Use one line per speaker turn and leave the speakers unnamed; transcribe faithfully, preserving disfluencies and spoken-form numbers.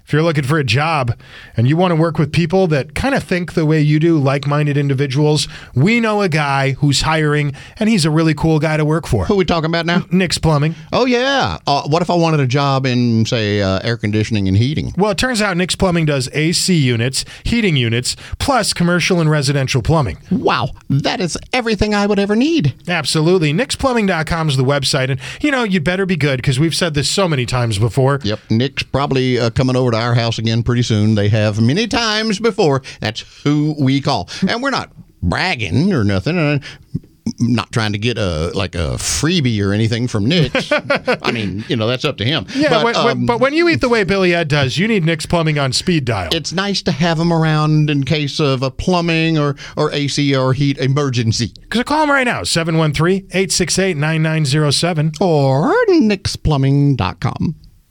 If you're looking for a job and you want to work with people that kind of think the way you do, like-minded individuals, we know a guy who's hiring, and he's a really cool guy to work for.
Who are we talking about now?
Nick's Plumbing.
Oh, yeah. Uh, what if I wanted a job in, say, uh, air conditioning and heating?
Well, it turns out Nick's Plumbing does A C units, heating units, plus commercial and residential plumbing.
Wow. That is everything I would ever need.
Absolutely. Nick's Plumbing dot com is the website, and, you know, you'd better be good because we've said this so many times before.
Yep. Nick's probably uh, coming over to our house again pretty soon. They have many times before. That's who we call. And we're not bragging or nothing. Uh, not trying to get a like a freebie or anything from Nick's. I mean, you know, that's up to him.
Yeah,
but,
when,
um,
when, but when you eat the way Billy Ed does, you need Nick's Plumbing on speed dial.
It's nice to have them around in case of a plumbing or, or A C or heat emergency.
So call him right now, seven one three, eight six eight, nine nine zero seven.
Or Nick's Plumbing dot com.